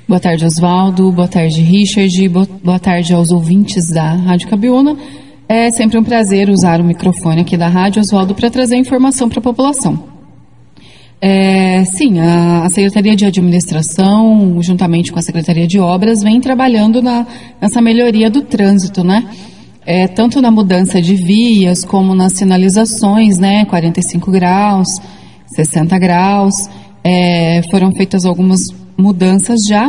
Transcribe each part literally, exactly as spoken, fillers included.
Boa tarde, Oswaldo. Boa tarde, Richard. Boa tarde aos ouvintes da Rádio Cabiúna. É sempre um prazer usar o microfone aqui da Rádio Oswaldo para trazer informação para a população. É, sim, a, a Secretaria de Administração, juntamente com a Secretaria de Obras, vem trabalhando na, nessa melhoria do trânsito, né? É, tanto na mudança de vias, como nas sinalizações, né? quarenta e cinco graus, sessenta graus. É, foram feitas algumas mudanças já.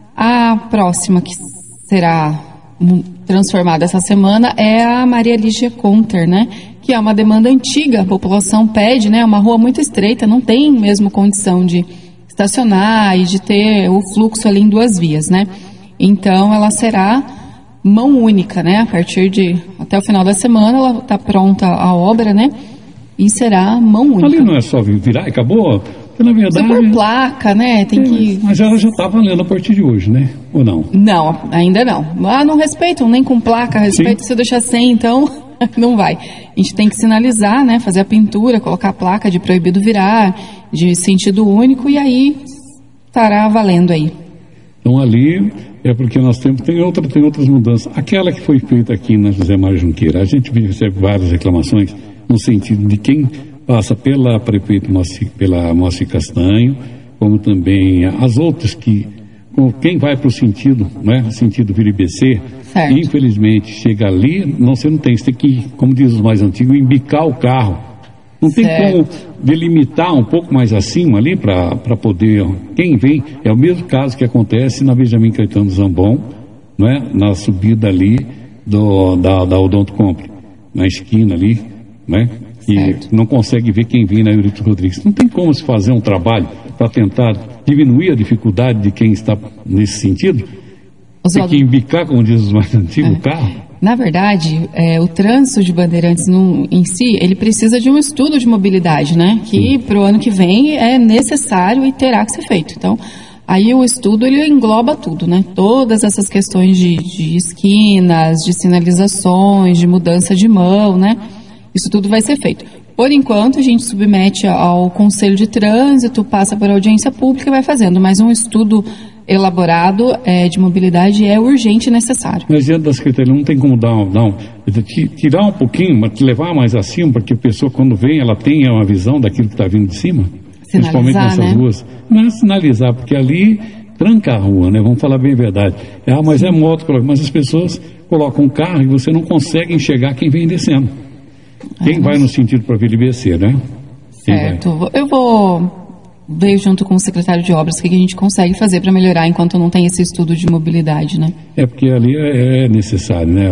A próxima que será transformada essa semana é a Maria Lígia Conter, né? Que é uma demanda antiga, a população pede, né? É uma rua muito estreita, não tem mesmo condição de estacionar e de ter o fluxo ali em duas vias, né? Então ela será mão única, né? A partir de, até o final da semana, ela está pronta a obra, né? E será mão única. Ali não é só virar e acabou? Porque, na verdade... Por placa, né? Tem é, que... Mas ela já está valendo a partir de hoje, né? Ou não? Não, ainda não. Ah, não respeitam, nem com placa, respeito se eu deixar sem, então não vai. A gente tem que sinalizar, né? Fazer a pintura, colocar a placa de proibido virar, de sentido único, e aí estará valendo aí. Então ali é porque nós temos, tem, outra, tem outras mudanças. Aquela que foi feita aqui na José Mário Junqueira, a gente recebe várias reclamações no sentido de quem passa pela prefeito Moacir, pela Moacir Castanho, como também as outras que, quem vai para o sentido, né, sentido Vila I B C, certo. Infelizmente chega ali, não, você não tem, você tem que, como diz os mais antigos, embicar o carro. Não tem certo. Como delimitar um pouco mais acima ali para poder, quem vem, é o mesmo caso que acontece na Benjamin Caetano Zambon, né, na subida ali do, da, da Odonto Compre, na esquina ali, né? E certo. Não consegue ver quem vem na Eurito Rodrigues. Não tem como se fazer um trabalho para tentar diminuir a dificuldade de quem está nesse sentido? Oswaldo, tem que embicar, como diz os mais antigos, é. O carro? Na verdade, é, o trânsito de Bandeirantes no, em si, ele precisa de um estudo de mobilidade, né? Que para o ano que vem é necessário e terá que ser feito. Então, aí o estudo, ele engloba tudo, né? Todas essas questões de, de esquinas, de sinalizações, de mudança de mão, né? Isso tudo vai ser feito. Por enquanto, a gente submete ao Conselho de Trânsito, passa por audiência pública e vai fazendo. Mas um estudo elaborado é, de mobilidade é urgente e necessário. Mas diante da Secretaria não tem como dar um, dar um, tirar um pouquinho, mas levar mais acima, para que a pessoa, quando vem, ela tenha uma visão daquilo que está vindo de cima? Sinalizar, principalmente nessas né? ruas. Não é sinalizar, porque ali tranca a rua, né? Vamos falar bem a verdade. Ah, mas é moto, mas as pessoas colocam um carro e você não consegue enxergar quem vem descendo. Quem ah, vai no sentido para Vila I B C, né? Quem certo. Vai? Eu vou ver junto com o secretário de obras o que a gente consegue fazer para melhorar enquanto não tem esse estudo de mobilidade, né? É porque ali é, é necessário, né?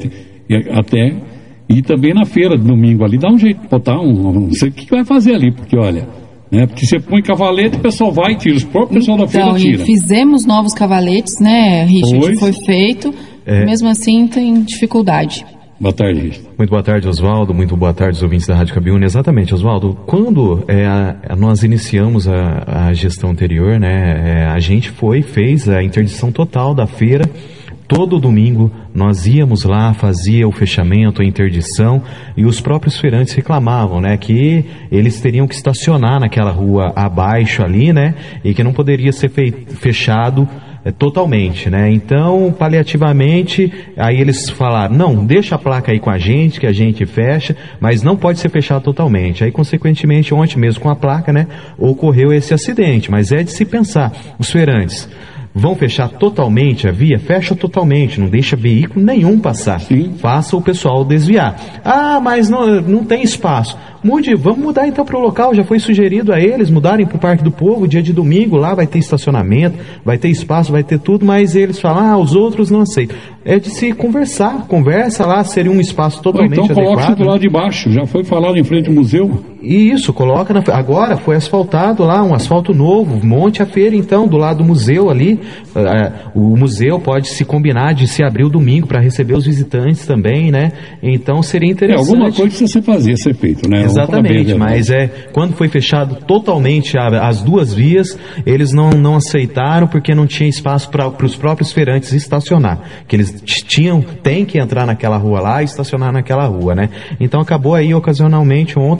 É, é, até e também na feira de domingo ali dá um jeito, botar um, não sei o que vai fazer ali, porque olha, né? Porque você põe cavalete, o pessoal vai e tira, os próprios pessoal da então, feira tira. E fizemos novos cavaletes, né, Richard? Pois. Foi feito, é. Mesmo assim tem dificuldade. Boa tarde. Muito boa tarde, Oswaldo. Muito boa tarde, os ouvintes da Rádio Cabiúna. Exatamente, Oswaldo. Quando é, a, nós iniciamos a, a gestão anterior, né, é, a gente foi, fez a interdição total da feira. Todo domingo nós íamos lá, fazia o fechamento, a interdição, e os próprios feirantes reclamavam, né, que eles teriam que estacionar naquela rua abaixo ali, né, e que não poderia ser feito, fechado É, totalmente, né? Então, paliativamente, aí eles falaram, não, deixa a placa aí com a gente, que a gente fecha, mas não pode ser fechado totalmente. Aí, consequentemente, ontem mesmo com a placa, né, ocorreu esse acidente, mas é de se pensar, os feirantes vão fechar totalmente a via? Fecha totalmente, não deixa veículo nenhum passar. Sim. Faça o pessoal desviar. Ah, mas não, não tem espaço. Mude, vamos mudar então para o local, já foi sugerido a eles mudarem para o Parque do Povo, dia de domingo, lá vai ter estacionamento, vai ter espaço, vai ter tudo, mas eles falam, ah, os outros não aceitam. É de se conversar, conversa lá, seria um espaço totalmente adequado. Então coloca do lado de baixo, já foi falado em frente ao museu. Isso, coloca, na, agora foi asfaltado lá, um asfalto novo, monte a feira então, do lado do museu ali, uh, o museu pode se combinar de se abrir o domingo para receber os visitantes também, né, então seria interessante. É, alguma coisa que você fazia ser feito, né? Exatamente, mas é, quando foi fechado totalmente a, as duas vias, eles não, não aceitaram porque não tinha espaço para os próprios feirantes estacionar, que eles tinham, tem que entrar naquela rua lá e estacionar naquela rua, né? Então acabou aí ocasionalmente ontem mesmo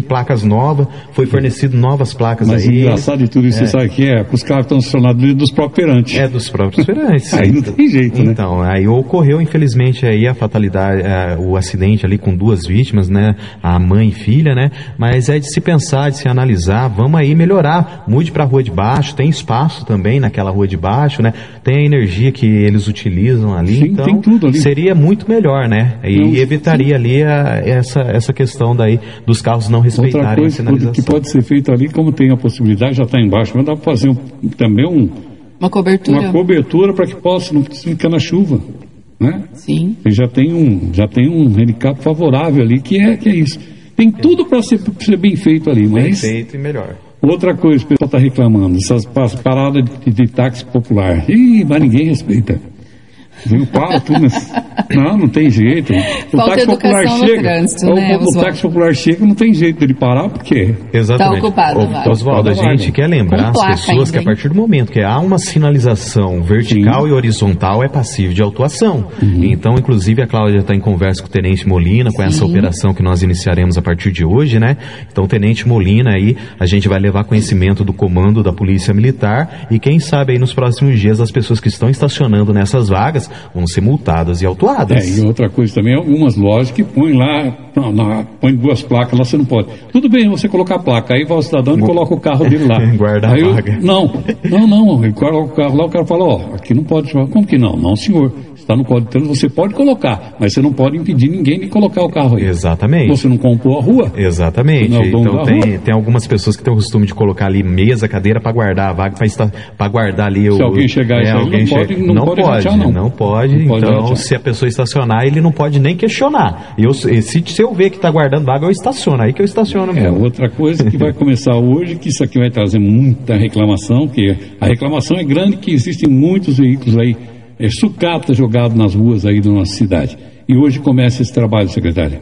placas novas, foi fornecido novas placas Mas aí. Mas o engraçado de tudo isso, é. Você sabe que é? Os carros estão acionados dos próprios feirantes. É, dos próprios feirantes. Aí não tem jeito, né? Então, aí ocorreu, infelizmente, aí a fatalidade, é, o acidente ali com duas vítimas, né? A mãe e filha, né? Mas é de se pensar, de se analisar, vamos aí melhorar. Mude para a rua de baixo, tem espaço também naquela rua de baixo, né? Tem a energia que eles utilizam ali, sim, então tem tudo ali. Seria muito melhor, né? E não, evitaria sim. ali a, essa, essa questão daí dos carros não respeitarem Outra coisa a sinalização. Que pode ser feito ali, como tem a possibilidade, já está embaixo, mas dá para fazer um, também um, uma cobertura, uma cobertura para que possa não ficar na chuva, né? Sim. E já tem um, já tem um handicap favorável ali, que é, que é isso. Tem tudo para ser, ser bem feito ali, mas... Bem feito e melhor. Outra coisa, o pessoal está reclamando, essas paradas de, de táxi popular. Ih, mas ninguém respeita. Viu? Para tudo. Não, não tem jeito. O Falta táxi popular chega. Trânsito, o, né, o táxi popular chega, não tem jeito dele parar, porque. Exatamente. Está ocupado, o, Oswaldo, a gente quer lembrar as pessoas ainda, que a partir do momento que há uma sinalização vertical Sim. e horizontal é passível de autuação. Uhum. Então, inclusive, a Cláudia está em conversa com o Tenente Molina, com Sim. essa operação que nós iniciaremos a partir de hoje, né? Então, Tenente Molina aí, a gente vai levar conhecimento do comando da Polícia Militar e quem sabe aí nos próximos dias as pessoas que estão estacionando nessas vagas vão ser multadas e autuadas. É, e outra coisa também, algumas lojas que põem lá, não, não, põem duas placas, lá você não pode. Tudo bem você colocar a placa, aí vai o cidadão e coloca o carro dele lá. Guarda aí a eu, vaga. Não, não, não, ele coloca o carro lá, o cara fala, ó, aqui não pode, como que não? Não, senhor, está no Código de Trânsito, você pode colocar, mas você não pode impedir ninguém de colocar o carro aí. Exatamente. Você não comprou a rua. Exatamente. É então tem, tem algumas pessoas que têm o costume de colocar ali mesa, cadeira para guardar a vaga, para guardar ali o... Se alguém chegar é, e alguém não, pode, não, não pode, pode, rachar, não. não pode, não pode. Então, se a pessoa estacionar, ele não pode nem questionar. Eu, se, se eu ver que está guardando vaga, eu estaciono. Aí que eu estaciono mesmo. É, outra coisa que vai começar hoje, que isso aqui vai trazer muita reclamação, que a reclamação é grande, que existem muitos veículos aí, é, sucata jogado nas ruas aí da nossa cidade. E hoje começa esse trabalho, secretária.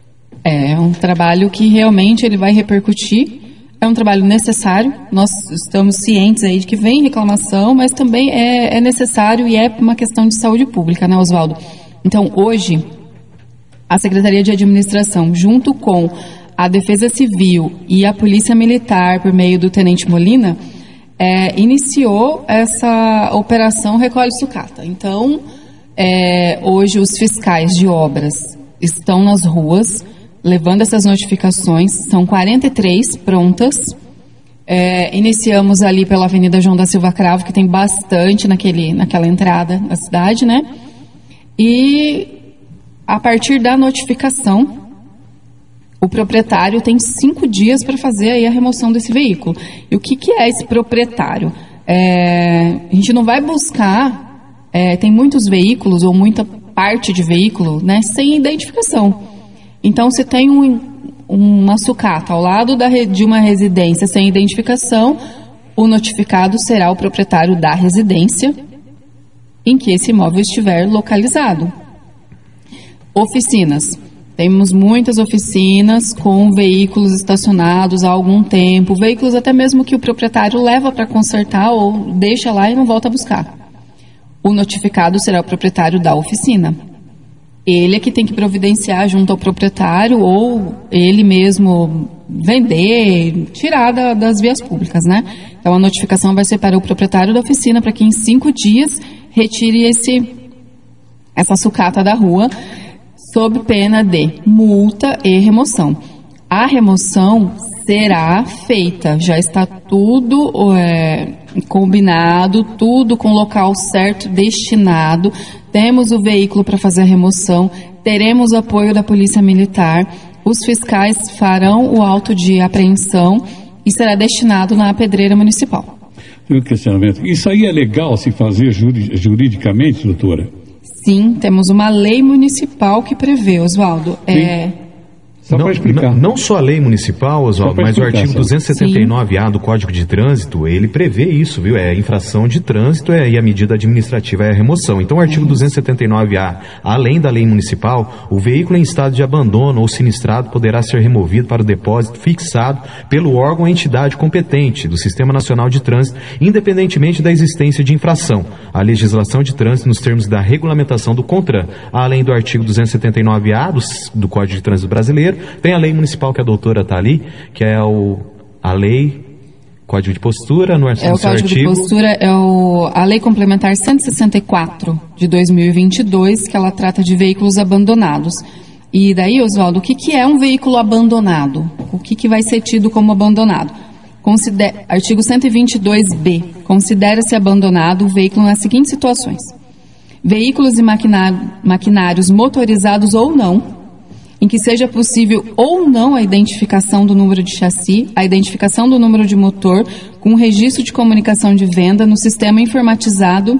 É um trabalho que realmente ele vai repercutir. É um trabalho necessário, nós estamos cientes aí de que vem reclamação, mas também é, é necessário e é uma questão de saúde pública, né, Oswaldo? Então, hoje, a Secretaria de Administração, junto com a Defesa Civil e a Polícia Militar, por meio do Tenente Molina, é, iniciou essa operação Recolhe Sucata. Então, é, hoje os fiscais de obras estão nas ruas, levando essas notificações, são quarenta e três prontas. É, iniciamos ali pela Avenida João da Silva Cravo, que tem bastante naquele, naquela entrada da cidade, né? E a partir da notificação, o proprietário tem cinco dias para fazer aí a remoção desse veículo. E o que, que é esse proprietário? É, a gente não vai buscar, é, tem muitos veículos ou muita parte de veículo, né, sem identificação. Então, se tem um, uma sucata ao lado da, de uma residência sem identificação, o notificado será o proprietário da residência em que esse imóvel estiver localizado. Oficinas. Temos muitas oficinas com veículos estacionados há algum tempo, veículos até mesmo que o proprietário leva para consertar ou deixa lá e não volta a buscar. O notificado será o proprietário da oficina. Ele é que tem que providenciar junto ao proprietário ou ele mesmo vender, tirar da, das vias públicas, né? Então a notificação vai ser para o proprietário da oficina para que em cinco dias retire esse, essa sucata da rua sob pena de multa e remoção. A remoção será feita, já está tudo é, combinado, tudo com o local certo, destinado. Temos o veículo para fazer a remoção, teremos o apoio da Polícia Militar, os fiscais farão o auto de apreensão e será destinado na pedreira municipal. Tem um questionamento. Isso aí é legal se fazer juri, juridicamente, doutora? Sim, temos uma lei municipal que prevê, Oswaldo. É... Só para explicar. Não, não só a lei municipal, Oswaldo, mas explicar, o artigo duzentos e setenta e nove A do Código de Trânsito, ele prevê isso, viu? É infração de trânsito é, e a medida administrativa é a remoção. Então, o artigo duzentos e setenta e nove A, além da lei municipal, o veículo em estado de abandono ou sinistrado poderá ser removido para o depósito fixado pelo órgão ou entidade competente do Sistema Nacional de Trânsito, independentemente da existência de infração. A legislação de trânsito nos termos da regulamentação do CONTRAN, além do artigo duzentos e setenta e nove A do, do Código de Trânsito Brasileiro, financeira, tem a lei municipal que a doutora está ali, que é o, a lei, Código de Postura, no artigo... É o Código de Postura, é o, a Lei Complementar cento e sessenta e quatro de dois mil e vinte e dois, que ela trata de veículos abandonados. E daí, Oswaldo, o que, que é um veículo abandonado? O que, que vai ser tido como abandonado? Consider... Artigo cento e vinte e dois B. Considera-se abandonado o veículo nas seguintes situações: veículos e maquiná... maquinários motorizados ou não, em que seja possível ou não a identificação do número de chassi, a identificação do número de motor, com registro de comunicação de venda no sistema informatizado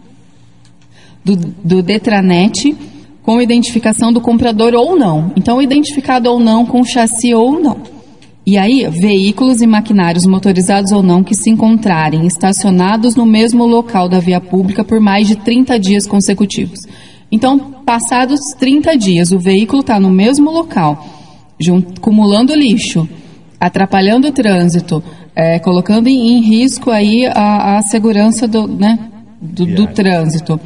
do, do Detranet, com identificação do comprador ou não. Então, identificado ou não, com chassi ou não. E aí, veículos e maquinários motorizados ou não que se encontrarem estacionados no mesmo local da via pública por mais de trinta dias consecutivos. Então, passados trinta dias, o veículo está no mesmo local, junto, acumulando lixo, atrapalhando o trânsito, é, colocando em, em risco aí a, a segurança do, né, do, do trânsito.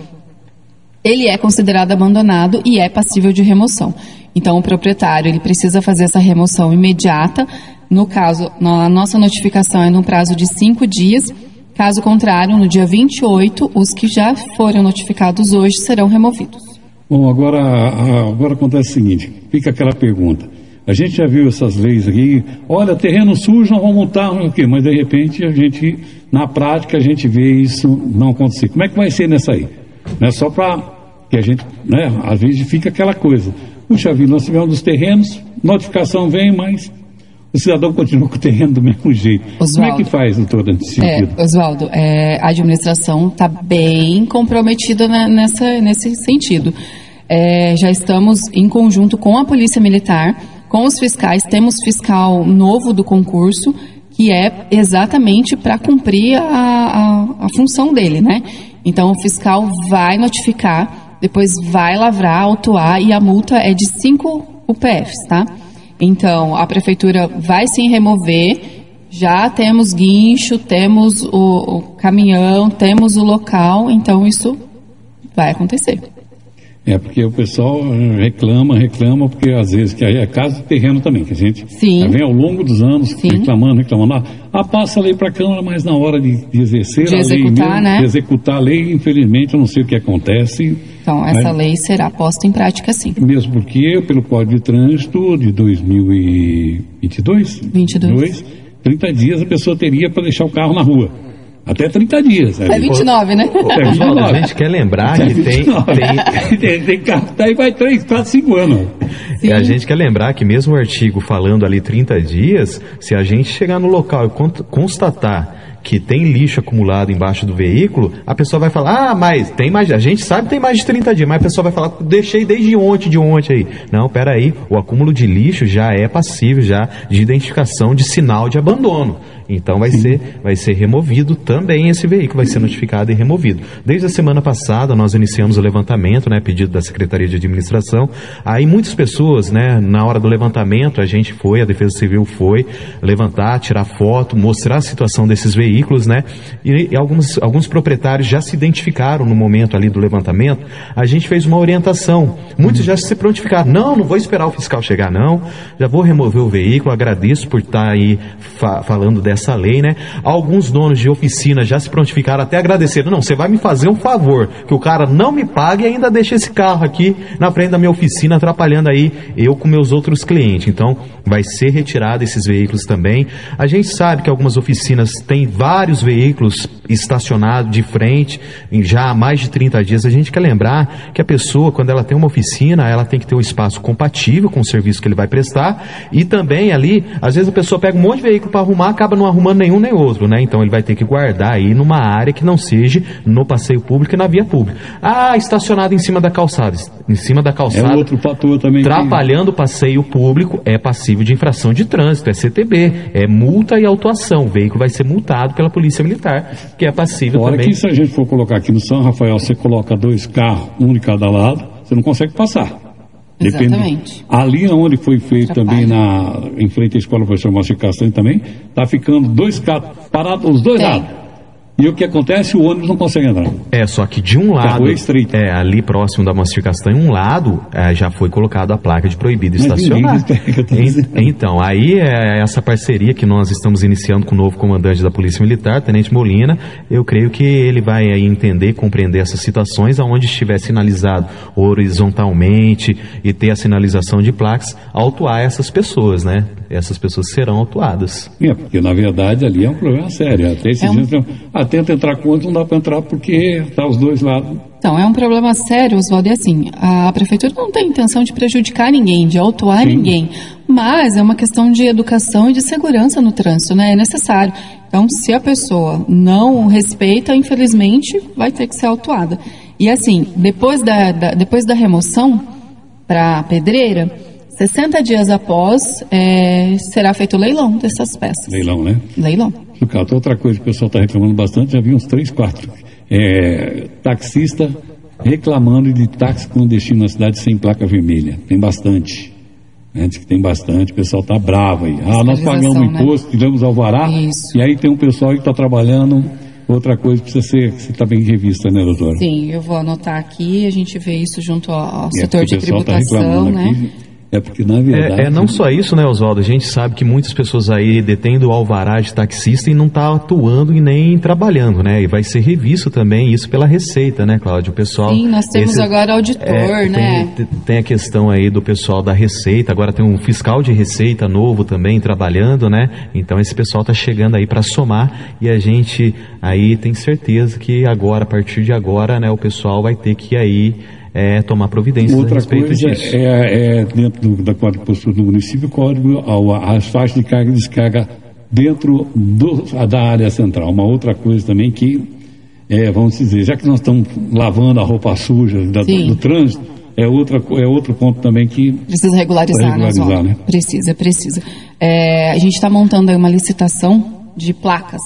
Ele é considerado abandonado e é passível de remoção. Então, o proprietário ele precisa fazer essa remoção imediata. No caso, a nossa notificação é no prazo de cinco dias. Caso contrário, no dia vinte e oito, os que já foram notificados hoje serão removidos. Bom, agora, agora acontece o seguinte, fica aquela pergunta. A gente já viu essas leis aqui, olha, terreno sujo, não vão multar, não sei o quê, mas de repente a gente, na prática, a gente vê isso não acontecer. Como é que vai ser nessa aí? Não é só para que a gente, né, às vezes fica aquela coisa. Puxa vida, nós tivemos dos terrenos, notificação vem, mas o cidadão continua com o terreno do mesmo jeito. Oswaldo, como é que faz, doutor, nesse sentido? É, Oswaldo, é, a administração está bem comprometida na, nessa, nesse sentido. É, já estamos em conjunto com a Polícia Militar, com os fiscais, temos fiscal novo do concurso, que é exatamente para cumprir a, a, a função dele, né? Então, o fiscal vai notificar, depois vai lavrar, autuar, e a multa é de cinco U P Fs, tá? Então, a prefeitura vai sim remover, já temos guincho, temos o, o caminhão, temos o local, então isso vai acontecer. É, porque o pessoal reclama, reclama, porque às vezes, que é caso do terreno também, que a gente Sim. vem ao longo dos anos Sim. reclamando, reclamando, ah, ah, passa a lei para a Câmara, mas na hora de, de exercer de a executar, lei mesmo, né? de executar a lei, infelizmente, eu não sei o que acontece. Então, essa né? lei será posta em prática, sim. Mesmo porque, pelo Código de Trânsito de dois mil e vinte e dois, vinte e dois. trinta dias a pessoa teria para deixar o carro na rua. Até trinta dias. É vinte e nove, né? É vinte e nove. A gente quer lembrar é que tem, tem... tem... tem carro que tá aí vai três, quatro, cinco anos. Sim. A gente quer lembrar que mesmo o artigo falando ali trinta dias, se a gente chegar no local e constatar que tem lixo acumulado embaixo do veículo, a pessoa vai falar, ah, mas tem mais, a gente sabe que tem mais de trinta dias, mas a pessoa vai falar, deixei desde ontem, de ontem aí. Não, peraí, o acúmulo de lixo já é passível já de identificação de sinal de abandono. Então vai ser, vai ser removido também esse veículo, vai ser notificado e removido. Desde a semana passada nós iniciamos o levantamento, né, pedido da Secretaria de Administração. Aí muitas pessoas, né, na hora do levantamento, a gente foi, a Defesa Civil foi levantar, tirar foto, mostrar a situação desses veículos, né, e, e alguns, alguns proprietários já se identificaram no momento ali do levantamento. A gente fez uma orientação, muitos já se prontificaram, não, não vou esperar o fiscal chegar não, já vou remover o veículo, agradeço por estar aí fa- falando dessa essa lei, né? Alguns donos de oficina já se prontificaram, até agradeceram, não, você vai me fazer um favor, que o cara não me pague e ainda deixa esse carro aqui na frente da minha oficina, atrapalhando aí eu com meus outros clientes. Então, vai ser retirado esses veículos também. A gente sabe que algumas oficinas têm vários veículos estacionados de frente, já há mais de trinta dias. A gente quer lembrar que a pessoa, quando ela tem uma oficina, ela tem que ter um espaço compatível com o serviço que ele vai prestar, e também ali, às vezes a pessoa pega um monte de veículo para arrumar, acaba não arrumando nenhum nem outro, né? Então ele vai ter que guardar aí numa área que não seja no passeio público e na via pública. Ah, estacionado em cima da calçada. Em cima da calçada. É outro fator também. Atrapalhando o passeio público, é passível de infração de trânsito, é C T B, é multa e autuação. O veículo vai ser multado pela Polícia Militar, que é passível Fora também. que se a gente for colocar aqui no São Rafael, você coloca dois carros, um de cada lado, você não consegue passar. Exatamente. Depende. Ali onde foi feito também, na, em frente à escola professor Márcio Castanho também, está ficando dois carros parados, os dois Tem. lados. E o que acontece? O ônibus não consegue entrar. É, só que de um lado, é, estreito. é ali próximo da Moacir Castanho, um lado é, já foi colocado a placa de proibido Mas estacionar. Pega, en, então, aí é essa parceria que nós estamos iniciando com o novo comandante da Polícia Militar, Tenente Molina. Eu creio que ele vai aí entender, compreender essas situações, aonde estiver sinalizado horizontalmente e ter a sinalização de placas, autuar essas pessoas, né? Essas pessoas serão autuadas. É, porque na verdade ali é um problema sério. Até esses é um... dias, ah, tenta entrar com outro, não dá para entrar porque tá os dois lados. Então, é um problema sério, Oswaldo, e assim, a prefeitura não tem intenção de prejudicar ninguém, de autuar Sim. ninguém, mas é uma questão de educação e de segurança no trânsito, né? É necessário. Então, se a pessoa não respeita, infelizmente, vai ter que ser autuada. E assim, depois da, da, depois da remoção para a pedreira, sessenta dias após, é, será feito o leilão dessas peças. Leilão, né? Leilão. Sucato, outra coisa que o pessoal está reclamando bastante, já vi uns três, quatro. É, taxista reclamando de táxi clandestino na cidade sem placa vermelha. Tem bastante. Né? Diz que tem bastante, o pessoal está bravo aí. Ah, nós pagamos né? imposto, tivemos alvará, Isso. e aí tem um pessoal que está trabalhando. Outra coisa precisa ser, que está bem revista, né, doutora? Sim, eu vou anotar aqui, a gente vê isso junto ao, ao é, setor de tributação, tá né? Aqui, é porque, na verdade... É, é não só isso, né, Oswaldo? A gente sabe que muitas pessoas aí detêm o alvará de taxista e não está atuando e nem trabalhando, né? E vai ser revisto também isso pela Receita, né, Cláudio? O pessoal... Sim, nós temos esse, agora auditor, é, né? Tem, tem a questão aí do pessoal da Receita, agora tem um fiscal de Receita novo também trabalhando, né? Então esse pessoal está chegando aí para somar e a gente aí tem certeza que agora, a partir de agora, né, o pessoal vai ter que aí... É, tomar providências Outra a respeito coisa disso. É, é dentro do, da Código de Postura do município, código ao, as faixas de carga e descarga dentro do, da área central. Uma outra coisa também que, é, vamos dizer, já que nós estamos lavando a roupa suja da, do, do trânsito, é, outra, é outro ponto também que... Precisa regularizar, regularizar né? Precisa, precisa. É, a gente está montando aí uma licitação de placas.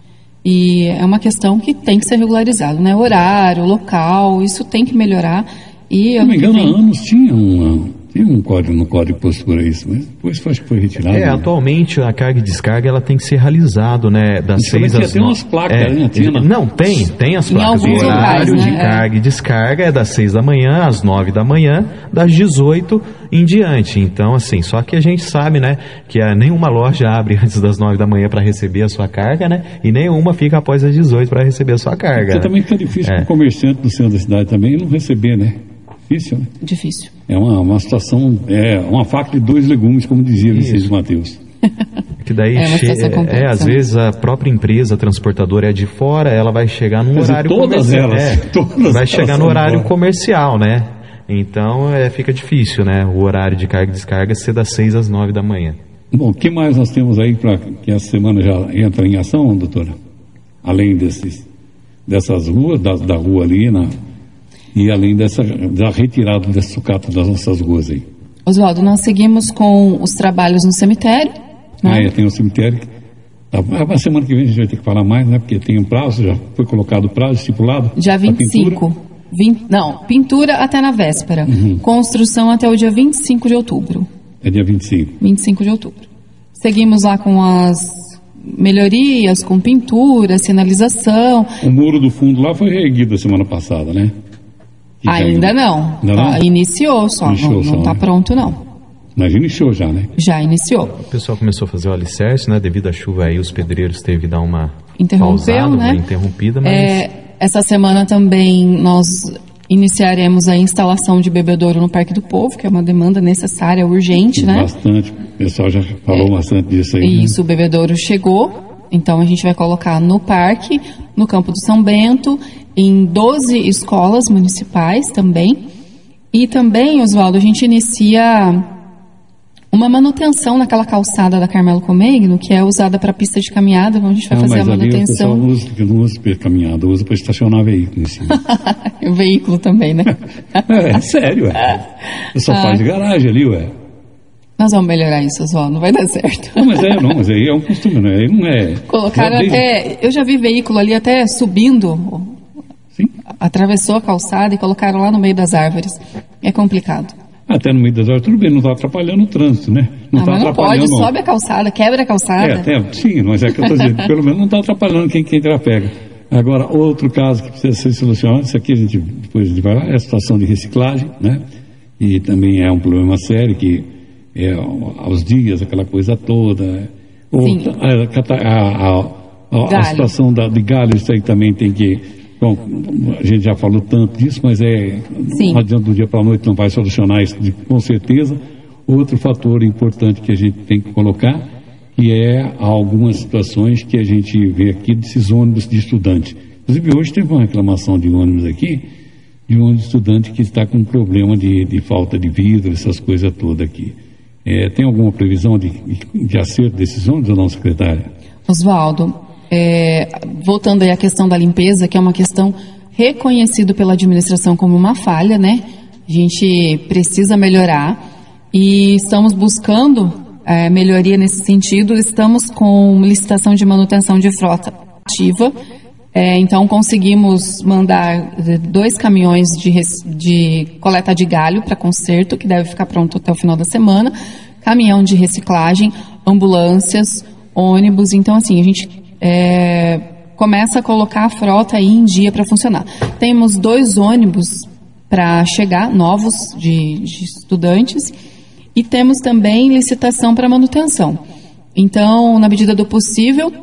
E é uma questão que tem que ser regularizado, né? Horário, local, isso tem que melhorar. E Se não me engano, há anos tinha uma... Tem um código no código de postura isso, mas depois acho que foi retirado. É, né? Atualmente a carga e descarga ela tem que ser realizado, né, das seis às nove. Tem umas placas, é, né? Tinha na... Não, tem, tem as placas. O horário locais, de né? carga e descarga é das seis da manhã às nove da manhã, das dezoito em diante. Então, assim, só que a gente sabe, né, que a, nenhuma loja abre antes das nove da manhã para receber a sua carga, né, e nenhuma fica após as dezoito para receber a sua carga. Porque né? também fica difícil é. para o comerciante do centro da cidade também não receber, né? Difícil, né? Difícil. É uma, uma situação, é uma faca de dois legumes, como dizia Vicente Mateus. Que daí, é, che- é, às vezes a própria empresa transportadora é de fora, ela vai chegar num Quer dizer, horário todas comercial. elas, É, todas vai chegar no horário fora. comercial, né? Então é, fica difícil, né? O horário de carga e descarga ser das seis às nove da manhã. Bom, o que mais nós temos aí para que essa semana já entra em ação, doutora? Além desses, dessas ruas, da, da rua ali, na, e além dessa, da retirada desse sucata das nossas ruas aí. Oswaldo, nós seguimos com os trabalhos no cemitério. Né? Ah, é, tem o cemitério. A, a semana que vem a gente vai ter que falar mais, né? Porque tem um prazo, já foi colocado o prazo estipulado. Dia vinte e cinco. vinte, não, pintura até na véspera. Uhum. Construção até o dia vinte e cinco de outubro. É dia vinte e cinco. vinte e cinco de outubro. Seguimos lá com as melhorias, com pintura, sinalização. O muro do fundo lá foi reerguido a semana passada, né? Que Ainda caiu. não. Ainda não? Ah, iniciou só, Iniciou não, só, não está né? pronto não. Mas iniciou já, né? Já iniciou. O pessoal começou a fazer o alicerce, né? Devido à chuva aí, os pedreiros teve que dar uma Interrompeu, pausada, né? uma interrompida, mas... É, essa semana também nós iniciaremos a instalação de bebedouro no Parque do Povo, que é uma demanda necessária, urgente, né? Bastante. O pessoal já falou É, bastante disso aí. E isso, o bebedouro chegou, então a gente vai colocar no parque, no Campo do São Bento, em doze escolas municipais também. E também, Oswaldo, a gente inicia uma manutenção naquela calçada da Carmelo Comegno, que é usada para pista de caminhada. Então a gente vai Não, fazer a mas ali o manutenção. pessoal não usa, não usa para caminhada, usa para estacionar veículo em cima. O veículo também, né? É, é sério, ué. O pessoal Ah. faz de garagem ali, ué. Nós vamos melhorar isso, Oswaldo, não vai dar certo. Não, mas é, não, mas aí é um costume, né? Aí não é. Colocaram já desde- até, eu já vi veículo ali até subindo, Sim. atravessou a calçada e colocaram lá no meio das árvores. É complicado. Até no meio das horas, tudo bem, não está atrapalhando o trânsito, né? Não Ah, está mas não pode, atrapalhando. sobe a calçada, quebra a calçada. É, até, sim, mas é que eu estou dizendo, pelo menos não está atrapalhando quem, quem trafega. Agora, outro caso que precisa ser solucionado, isso aqui a gente, depois a gente vai lá, é a situação de reciclagem, né? E também é um problema sério, que é aos dias, aquela coisa toda. Ou, a, a, a, a situação da, de galho, isso aí também tem que... Bom, a gente já falou tanto disso, mas é... Sim. Não adianta do dia para a noite, não vai solucionar isso de, com certeza. Outro fator importante que a gente tem que colocar, que é algumas situações que a gente vê aqui desses ônibus de estudante. Inclusive, hoje teve uma reclamação de ônibus aqui, de um ônibus de estudante que está com um problema de, de falta de vidro, essas coisas todas aqui. É, tem alguma previsão de, de, de acerto desses ônibus ou não, secretária? Oswaldo, é, voltando aí à questão da limpeza, que é uma questão reconhecida pela administração como uma falha, né? A gente precisa melhorar e estamos buscando é, melhoria nesse sentido. Estamos com licitação de manutenção de frota ativa, é, então conseguimos mandar dois caminhões de, de coleta de galho para conserto, que deve ficar pronto até o final da semana, caminhão de reciclagem, ambulâncias, ônibus. Então, assim, a gente é, começa a colocar a frota aí em dia para funcionar. Temos dois ônibus para chegar, novos, de, de estudantes, e temos também licitação para manutenção. Então, na medida do possível,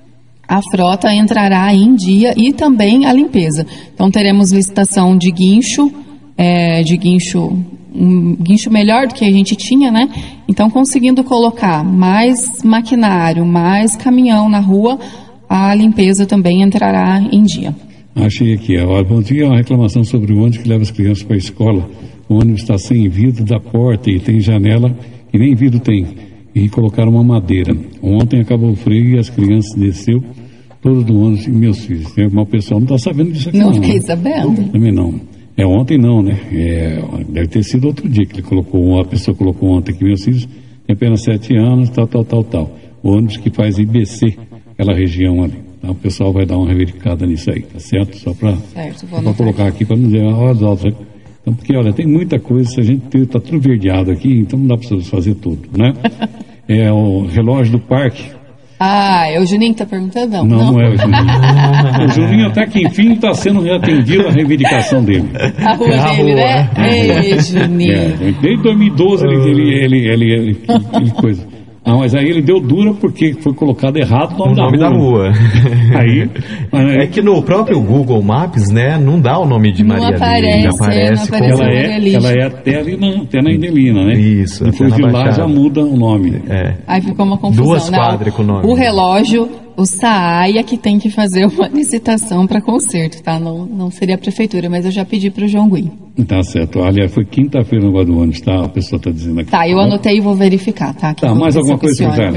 a frota entrará em dia e também a limpeza. Então, teremos licitação de guincho, é, de guincho, um guincho melhor do que a gente tinha, né? Então, conseguindo colocar mais maquinário, mais caminhão na rua, a limpeza também entrará em dia. Achei aqui, ó, bom dia, uma reclamação sobre o ônibus que leva as crianças para a escola. O ônibus está sem vidro da porta e tem janela e nem vidro tem. E colocaram uma madeira. Ontem acabou o freio e as crianças desceu todos do ônibus e meus filhos. Mas o pessoal não está sabendo disso aqui não. Não fiquei sabendo. Também não. É ontem não, né? É, deve ter sido outro dia que ele colocou, a pessoa colocou ontem que meus filhos têm apenas sete anos, tal, tal, tal, tal. O ônibus que faz I B C, aquela região ali. Então, o pessoal vai dar uma revericada nisso aí, tá certo? Só para colocar aqui, para não dizer, olha as altas. Então, porque, olha, tem muita coisa, se a gente está tudo verdeado aqui, então não dá para fazer tudo, né? É o relógio do parque. Ah, é o Juninho que está perguntando? Não, não, não, não é o Juninho. O Juninho até que enfim está sendo reatendido a reivindicação dele. A rua a dele, rua. Né? Ei, Juninho. É, desde dois mil e doze ele, ele, ele, ele, ele, ele, ele coisa... Não, mas aí ele deu dura porque foi colocado errado o nome, o nome da rua. Da rua. aí, aí, é que no próprio Google Maps, né, não dá o nome de não Maria aparece, Lígia. Aparece não como... ela, é, ela é até ali na, até na Idelina, né? Isso. Depois de lá já muda o nome. É. Aí ficou uma confusão. Duas quadras com o nome. O relógio, o SAAIA que tem que fazer uma licitação para conserto, tá? Não, não seria a prefeitura, mas eu já pedi para o João Gui. Tá certo. Aliás, foi quinta-feira no negócio do ônibus, tá? A pessoa está dizendo aqui. Tá, eu anotei e vou verificar, tá? Tá, mais alguma coisa, secretária?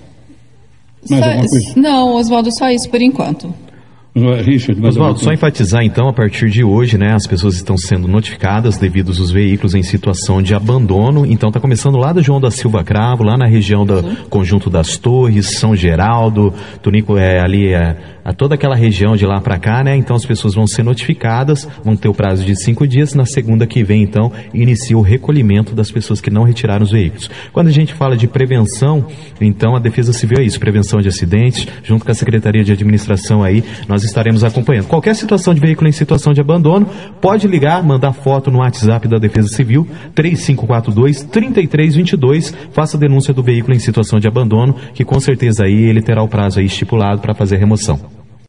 Mais só, alguma coisa? Não, Oswaldo, só isso por enquanto. Richard, mais Oswaldo, só enfatizar então, a partir de hoje, né, as pessoas estão sendo notificadas devido aos veículos em situação de abandono. Então está começando lá do João da Silva Cravo, lá na região do uhum. Conjunto das Torres, São Geraldo, Tunico, é, ali é, a toda aquela região de lá para cá, né? Então as pessoas vão ser notificadas, vão ter o prazo de cinco dias. Na segunda que vem, então, inicia o recolhimento das pessoas que não retiraram os veículos. Quando a gente fala de prevenção, então a Defesa Civil é isso, prevenção de acidentes, junto com a Secretaria de Administração aí, nós estaremos acompanhando. Qualquer situação de veículo em situação de abandono, pode ligar, mandar foto no WhatsApp da Defesa Civil, três cinco quatro dois, três três dois dois, faça a denúncia do veículo em situação de abandono, que com certeza aí ele terá o prazo aí estipulado para fazer a remoção.